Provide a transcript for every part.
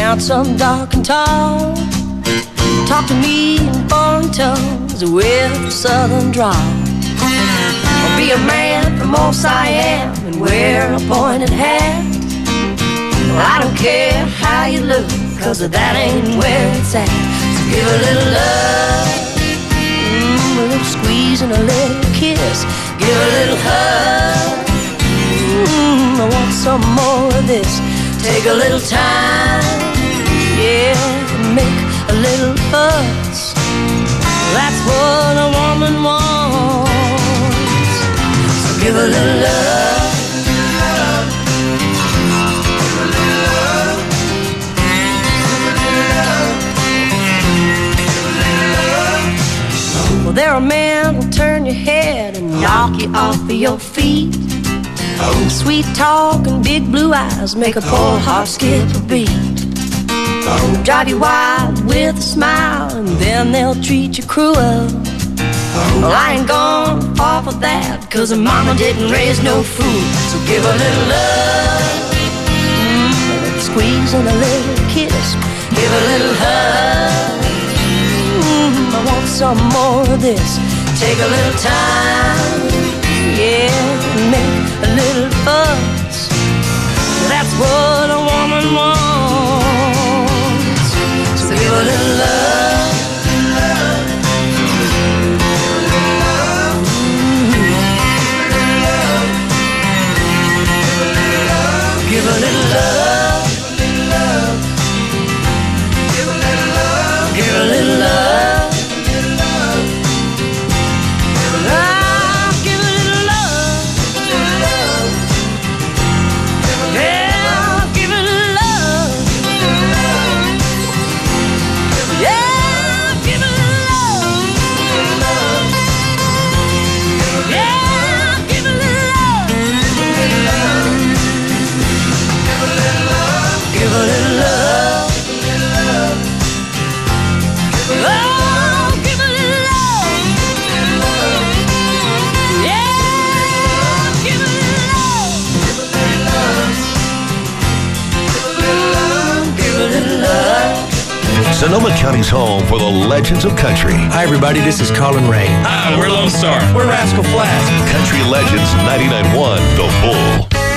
handsome, dark and tall. Talk to me in foreign tongues with a southern drawl. Or be a man from old Siam and wear a pointed hat. Well, I don't care how you look, 'cause that ain't where it's at. So give a little love, a little squeeze and a little kiss. Give a little hug, I want some more of this. Take a little time, yeah, make a little fuss. That's what a woman wants. So give a little love, give a little love, give a little love, give a little love. Well, there are men who'll turn your head and knock you off of your feet. Sweet talk and big blue eyes make a poor heart skip a beat. Drive you wild with a smile, and then they'll treat you cruel. Well, I ain't gonna fall for that, 'cause mama didn't raise no fool. So give a little love, a little squeeze and a little kiss. Give a little hug, I want some more of this. Take a little time, yeah, make a little fuss. That's what a woman wants. So give a little love, give a little love, give a little love, give a little love. Sonoma County's home for the legends of country. Hi, everybody. This is Colin Ray. Hi, we're Lone Star. We're Rascal Flatts. Country Legends 99.1 The Bull.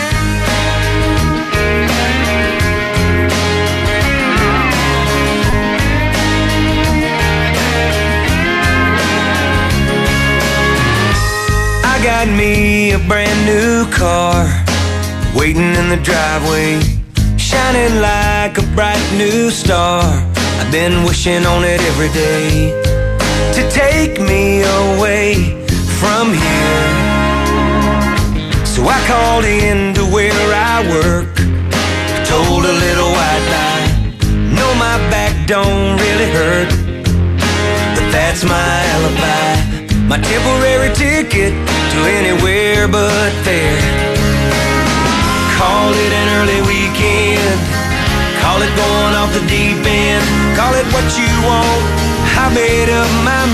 I got me a brand new car, waiting in the driveway, shining like a bright new star. I've been wishing on it every day to take me away from here. So I called in to where I work, told a little white lie. No, my back don't really hurt, but that's my alibi, my temporary ticket to anywhere but there. Call it an early weekend, call it going off the deep end, call it what you want, I made up my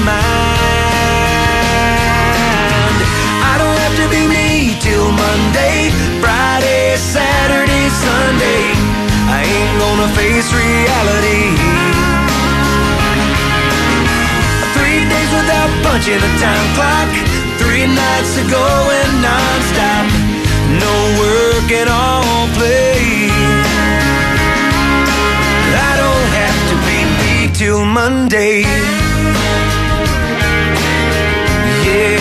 mind. I don't have to be me till Monday, Friday, Saturday, Sunday. I ain't gonna face reality. 3 days without punching a time clock, 3 nights of going non-stop, no work and all play. I don't have to be me till Monday. Yeah,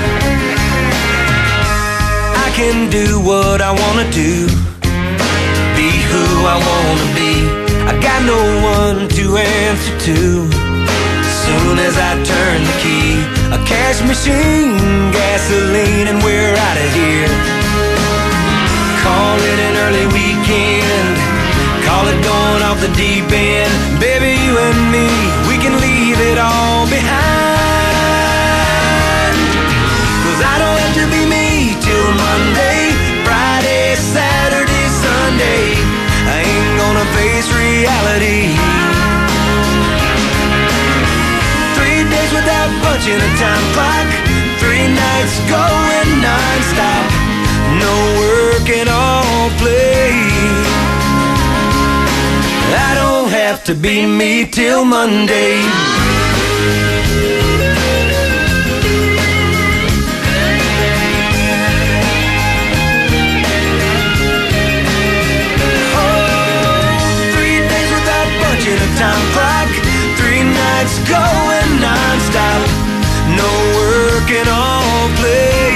I can do what I wanna do, be who I wanna be. I got no one to answer to. Soon as I turn the key, a cash machine, gasoline, and we're out of here. Call it an early weekend, call it going off the deep end. Baby, you and me, we can leave it all behind. 'Cause I don't have to be me till Monday, Friday, Saturday, Sunday. I ain't gonna face reality. 3 days without punching a time clock, 3 nights going non-stop, no work and all play. I don't have to be me till Monday. Time clock, 3 nights going non-stop, no work and all play.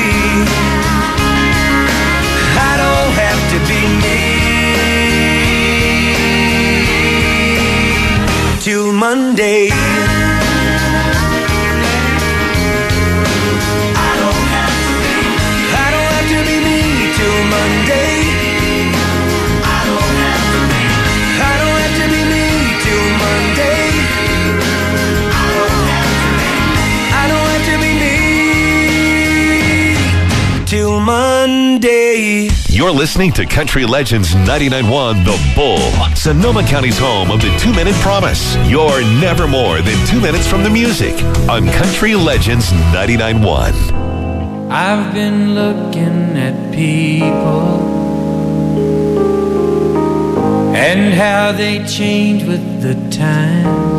I don't have to be me till Monday. I don't have to be me till Monday. Till Monday. You're listening to Country Legends 99.1 The Bull, Sonoma County's home of the 2-minute promise. You're never more than 2 minutes from the music on Country Legends 99.1. I've been looking at people and how they change with the times.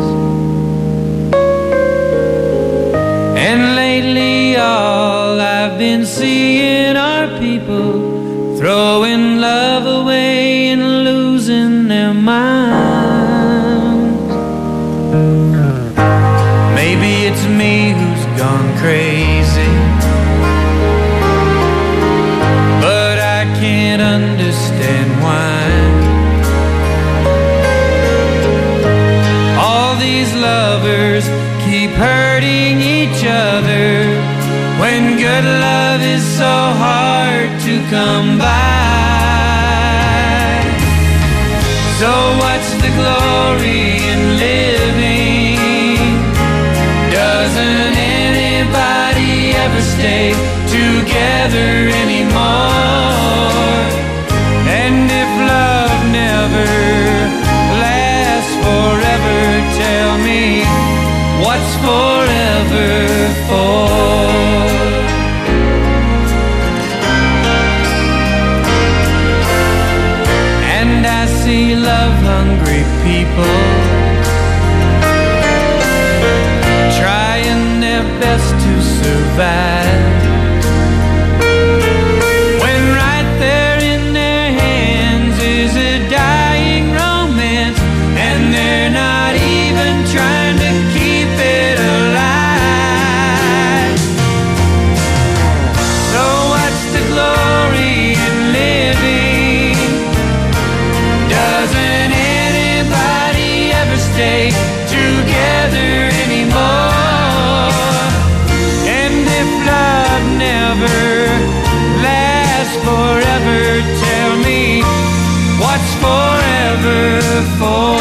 And lately all I've been seeing are people throwing love away and losing their minds. Maybe it's me who's gone crazy, but I can't understand why all these lovers keep hurting each other when good love is so hard to come by. So what's the glory in living? Doesn't anybody ever stay together anymore? And if love never lasts forever, tell me, what's forever for? And I see love-hungry people trying their best to survive, when right there in their hands is a dying romance, and they're not even trying to keep it alive. So what's the glory in living? Doesn't anybody ever stay together anymore? And if love never lasts forever, tell me, what's forever for?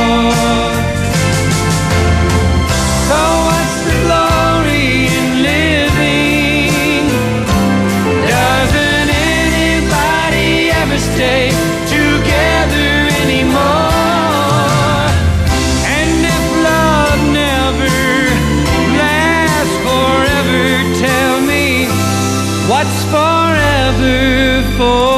Stay together anymore. And if love never lasts forever, tell me, what's forever for?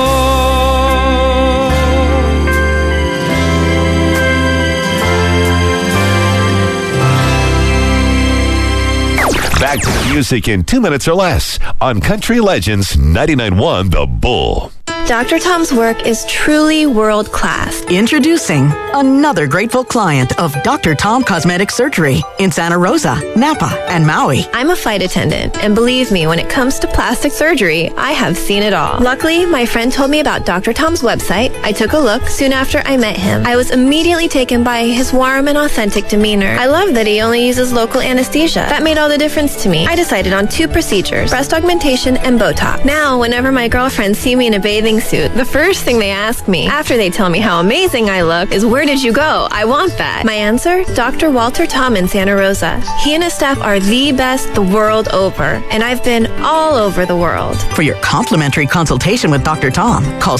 Back to the music in 2 minutes or less on Country Legends 99.1 The Bull. Dr. Tom's work is truly world-class. Introducing another grateful client of Dr. Tom Cosmetic Surgery in Santa Rosa, Napa, and Maui. I'm a flight attendant, and believe me, when it comes to plastic surgery, I have seen it all. Luckily, my friend told me about Dr. Tom's website. I took a look soon after I met him. I was immediately taken by his warm and authentic demeanor. I love that he only uses local anesthesia. That made all the difference to me. I decided on 2 procedures, breast augmentation and Botox. Now, whenever my girlfriends see me in a bathing suit, the first thing they ask me, after they tell me how amazing I look, is, where did you go? I want that. My answer? Dr. Walter Tom in Santa Rosa. He and his staff are the best the world over, and I've been all over the world. For your complimentary consultation with Dr. Tom, call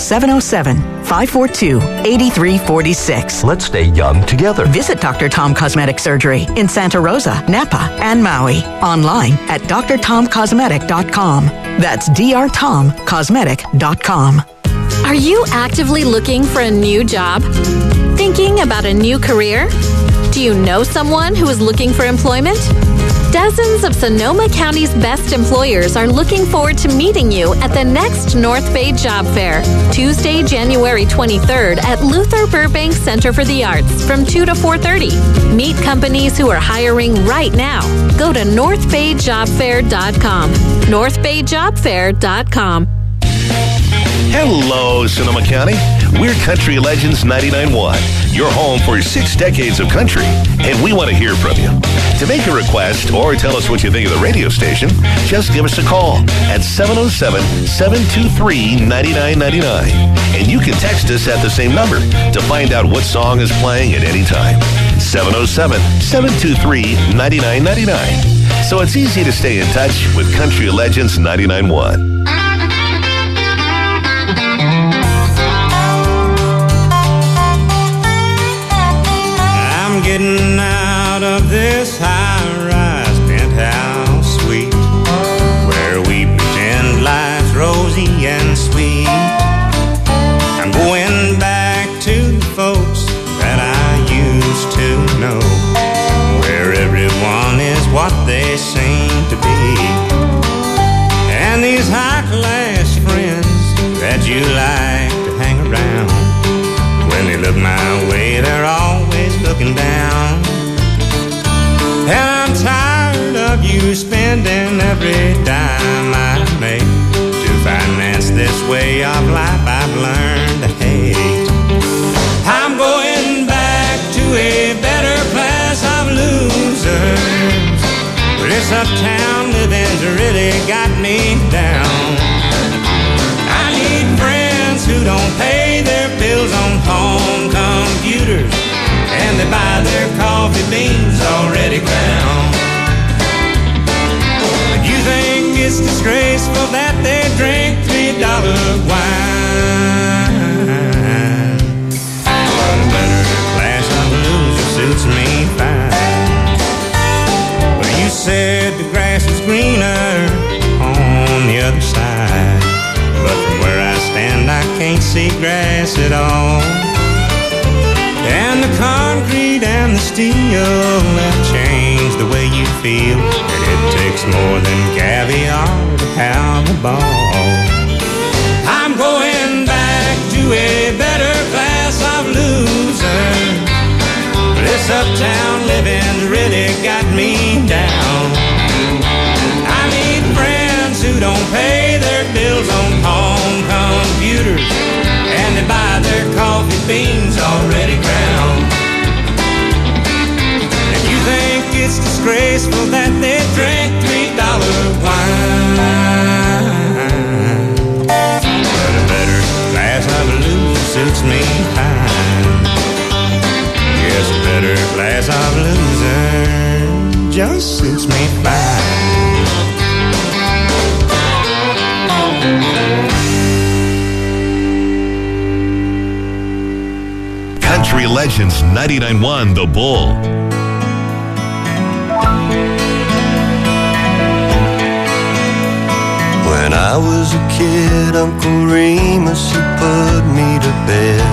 707-542-8346. Let's stay young together. Visit Dr. Tom Cosmetic Surgery in Santa Rosa, Napa, and Maui. Online at drtomcosmetic.com. That's drtomcosmetic.com. Are you actively looking for a new job? Thinking about a new career? Do you know someone who is looking for employment? Dozens of Sonoma County's best employers are looking forward to meeting you at the next North Bay Job Fair, Tuesday, January 23rd at Luther Burbank Center for the Arts from 2 to 4:30. Meet companies who are hiring right now. Go to northbayjobfair.com. northbayjobfair.com. Hello, Sonoma County. We're Country Legends 99.1, your home for 6 decades of country, and we want to hear from you. To make a request or tell us what you think of the radio station, just give us a call at 707-723-9999. And you can text us at the same number to find out what song is playing at any time. 707-723-9999. So it's easy to stay in touch with Country Legends 99.1. Getting out of this high-rise penthouse suite where we pretend life's rosy and sweet. I'm going back to the folks that I used to know, where everyone is what they seem to be. And these high-class friends that you like to hang around, when they look my way, they're always looking down. And I'm tired of you spending every dime I make to finance this way of life I've learned to hate. I'm going back to a better class of losers. This uptown living's really got me down. I need friends who don't pay their bills on home computers, and they buy their coffee beans already ground. But you think it's disgraceful that they drink $3 wine? But a better class of losers suits me fine. But you said the grass was greener on the other side, but from where I stand I can't see grass at all. And the concrete and the steel have changed the way you feel, and it takes more than caviar to pound the ball. I'm going back to a better class of losers. This uptown living's really got me down. I need friends who don't pay their bills on home computers, and they buy their coffee beans already ground. If you think it's disgraceful that they drink $3 wine, but a better class of losers suits me fine. Yes, a better class of losers just suits me fine. Country Legends 99.1 The Bull. When I was a kid, Uncle Remus, he put me to bed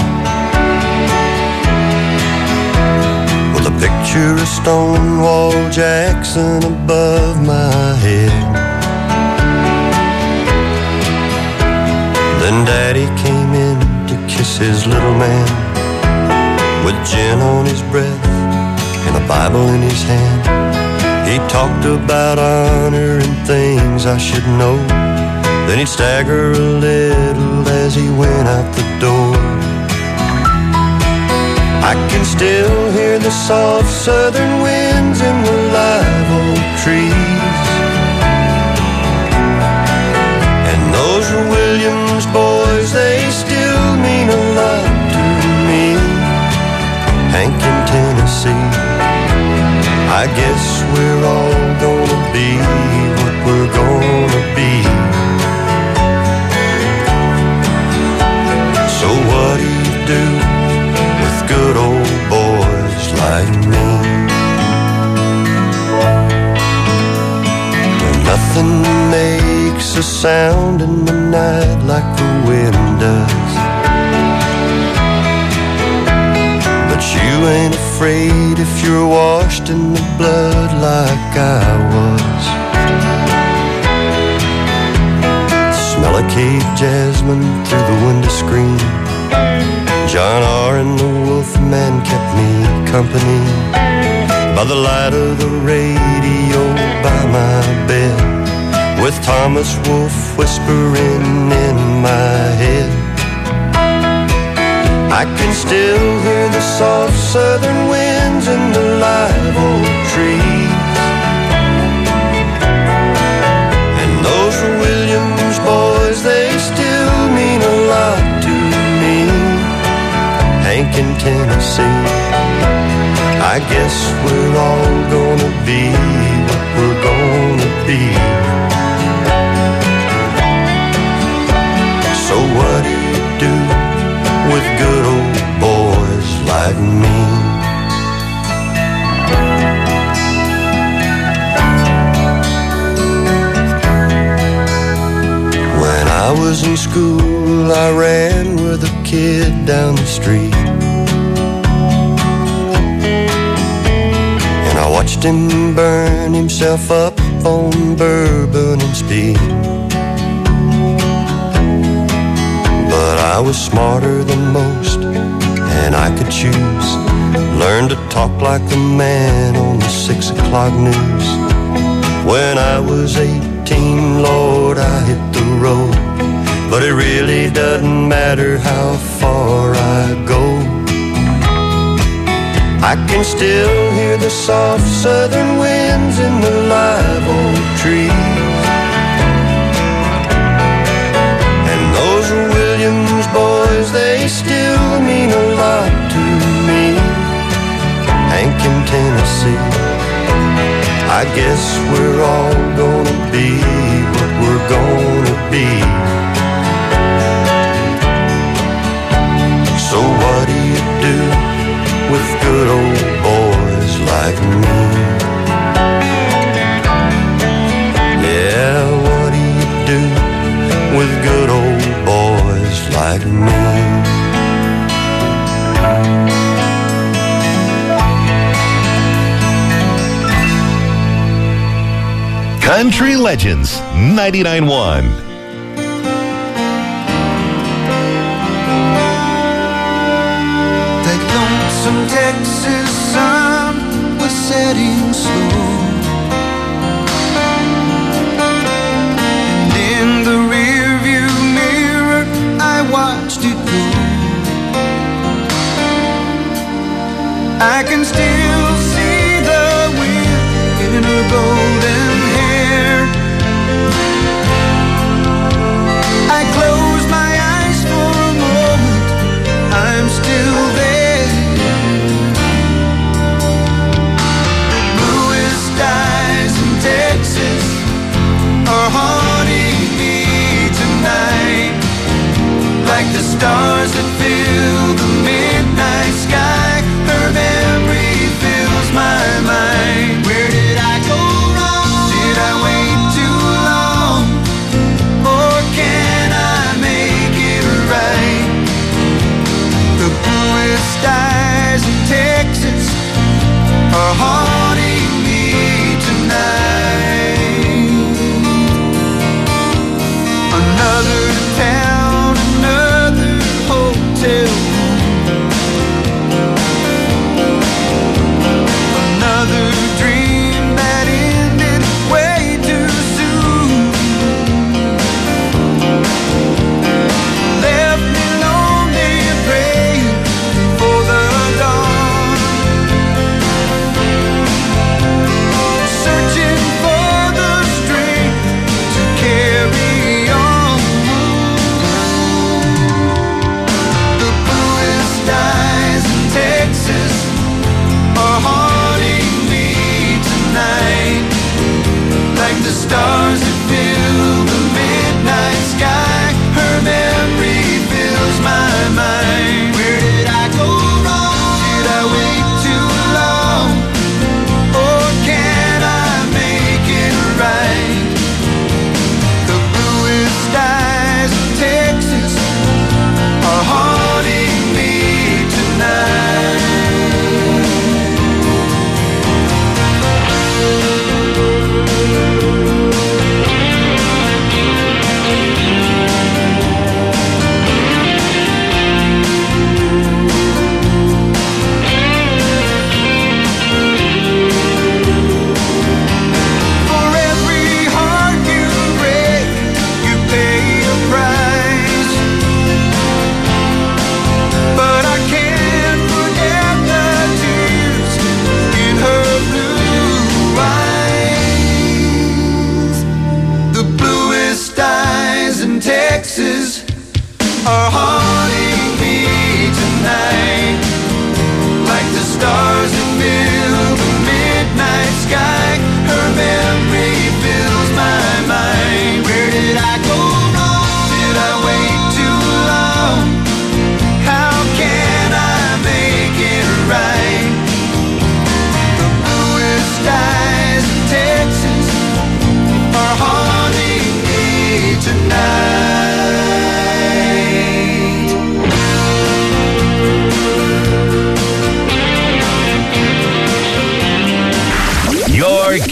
with a picture of Stonewall Jackson above my head. Then Daddy came in to kiss his little man, with gin on his breath and a Bible in his hand. He talked about honor and things I should know. Then he'd stagger a little as he went out the door. I can still hear the soft southern winds in the live oak trees, and those Williams boys, they still mean a lot to me. Hank in Tennessee, I guess we're all gonna be what we're gonna be. So what do you do with good old boys like me? When nothing makes a sound in the night like the wind does, ain't afraid if you're washed in the blood like I was. The smell of Cape jasmine through the window screen. John R. and the Wolfman kept me company by the light of the radio by my bed, with Thomas Wolfe whispering in my head. I can still hear the soft southern winds in the live oak trees, and those Williams boys, they still mean a lot to me. Hank in Tennessee, I guess we're all gonna be what we're gonna be. So what do you do with good old boys like me? When I was in school, I ran with a kid down the street, and I watched him burn himself up on bourbon and speed. But I was smarter than most, and I could choose. Learn to talk like the man on the 6 o'clock news. When I was 18, Lord, I hit the road, but it really doesn't matter how far I go. I can still hear the soft southern winds in the live oak trees, and those Williams boys, they still mean a lot to me. Hank in Tennessee, I guess we're all gonna be what we're gonna be. So what do you do with good old boys like me? Yeah, what do you do with good old boys like me? Country Legends 99.1. That lonesome Texas sun was setting slow, and in the rearview mirror I watched it go. I can still see the wind in her golden hair. I close my eyes for a moment, I'm still there. Bluest eyes in Texas are haunting me tonight, like the stars that fill the midnight sky. Her memory fills my mind. Where did I go wrong?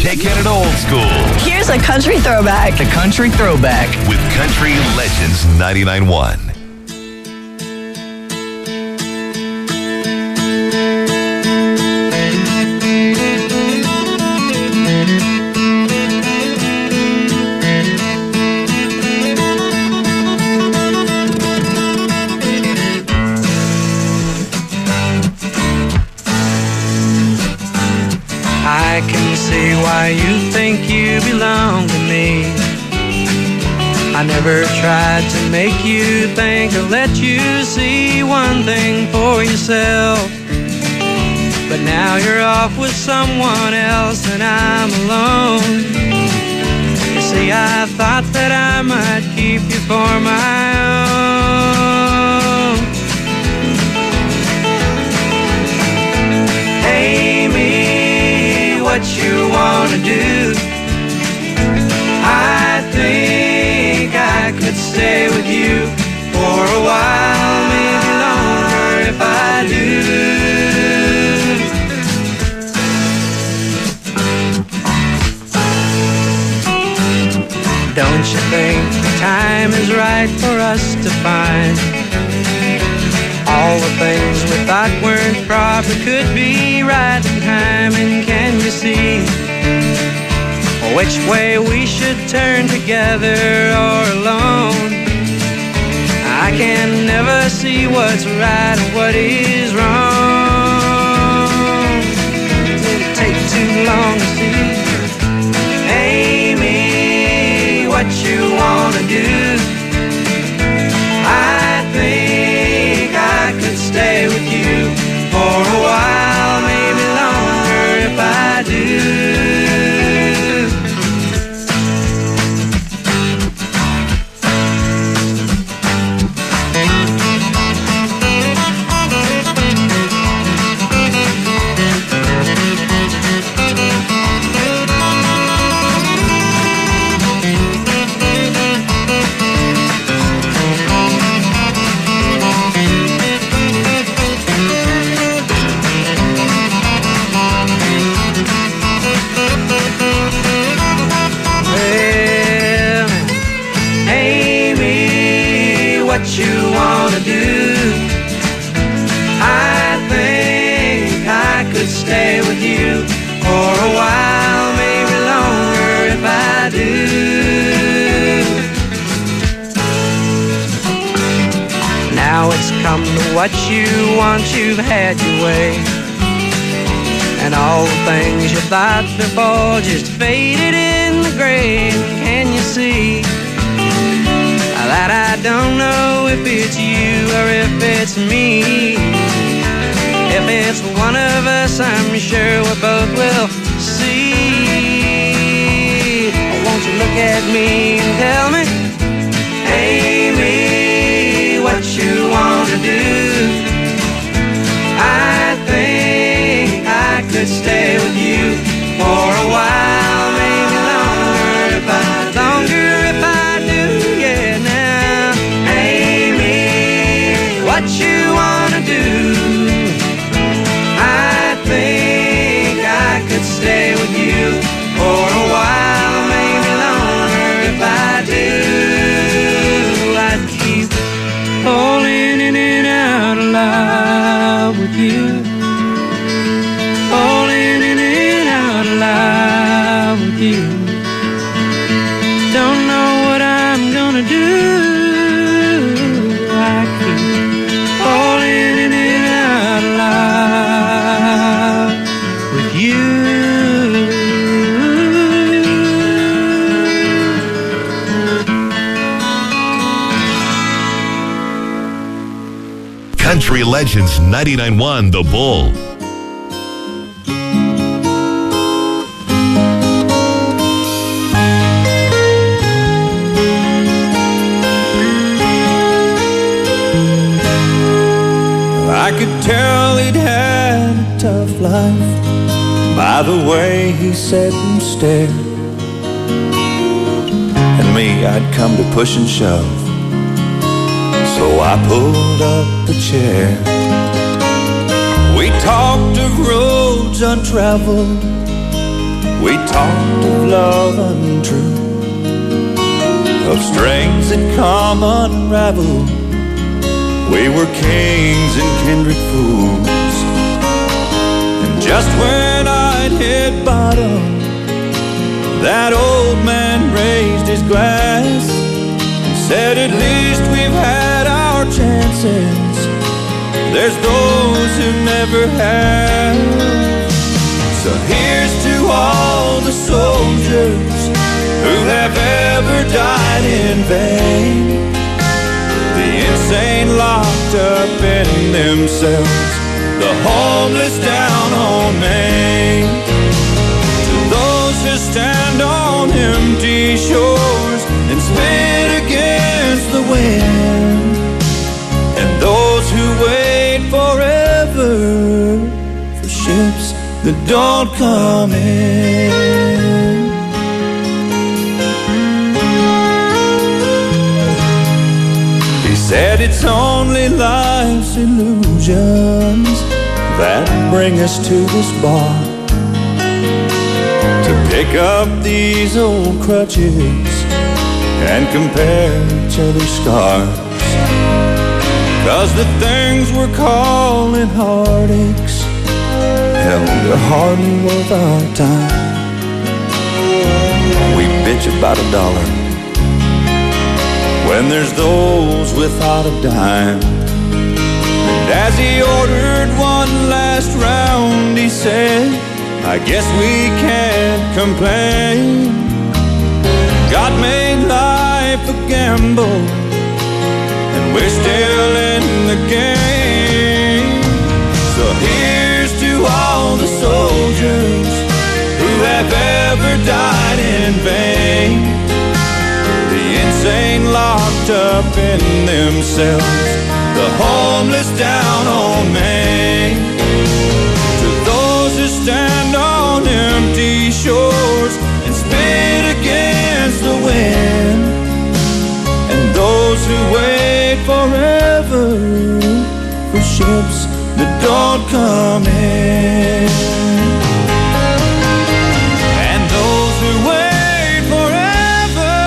Kicking it old school Here's a country throwback. The Country Throwback. with Country Legends 99.1. I can see why you think you belong to me. I never tried to make you think or let you see one thing for yourself. But now you're off with someone else and I'm alone. You see, I thought that I might keep you for my own. Amy, what you wanna do? I think I could stay with you for a while, maybe longer if I do. Don't you think the time is right for us to find all the things we thought weren't proper could be right in time? And can you see which way we should turn, together or alone? I can never see what's right and what is wrong. It'll take too long to see. Amy, what you wanna do? I think I could stay with you for a while, maybe longer if I do. What you wanna do? I think I could stay with you for a while, maybe longer if I do. Now it's come to what you want, you've had your way, and all the things you thought before just faded in the grave. Can you see that I don't know if it's you or if it's me? If it's one of us, I'm sure we both will see. Won't you look at me and tell me, Amy, what you wanna do? I think I could stay with you for a while, maybe longer if I do, yeah. Now, Amy, what you wanna do? I think I could stay with you for a while, maybe longer if I do. I'd keep falling in and out of love with you, falling in and out of love with you. Don't know what I'm gonna do. I keep falling in and out of love with you. Country Legends 99.1 The Bull. I could tell he'd had a tough life by the way he sat and stared. And me, I'd come to push and shove, so I pulled up a chair. We talked of roads untraveled We talked of love untrue, of strings that come unraveled. We were kings and kindred fools. And just when I'd hit bottom, that old man raised his glass and said, at least we've had our chances. There's those who never have. So here's to all the soldiers who have ever died in vain, the insane locked up in themselves, the homeless down on Main. To those who stand on empty shores and spit against the wind, and those who wait forever for ships that don't come in. He said it's only life's illusions that bring us to this bar, to pick up these old crutches and compare each other's scars. 'Cause the things we're calling heartaches, hell, they're hardly worth our time. We bitch about $1 when there's those without a dime. And as he ordered one last round, he said, I guess we can't complain. God made life a gamble, and we're still in the game. So here's to all the soldiers who have ever died in vain, the insane locked up in themselves, the homeless down on Main. To those who stand on empty shores and spit against the wind, and those who wait forever for ships that don't come in, and those who wait forever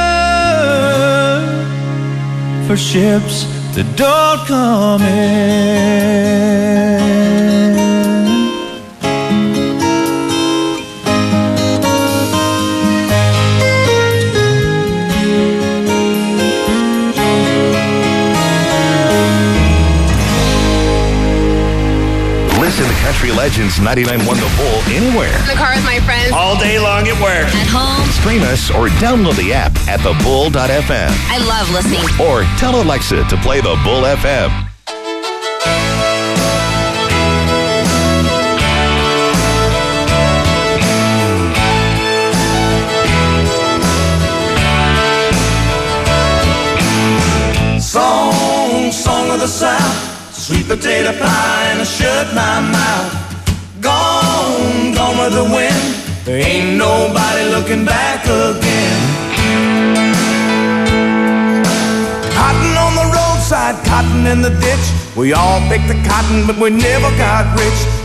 for ships that don't come in. Listen to Country Legends 99.1 The Bull anywhere. In the car with my friends. All day long at work. At home. Stream us or download the app at thebull.fm. I love listening. Or tell Alexa to play The Bull FM. Song of the South, sweet potato pie and I shut my mouth. Gone with the wind, there ain't nobody looking back again. Cotton on the roadside, cotton in the ditch. We all picked the cotton, but we never got rich.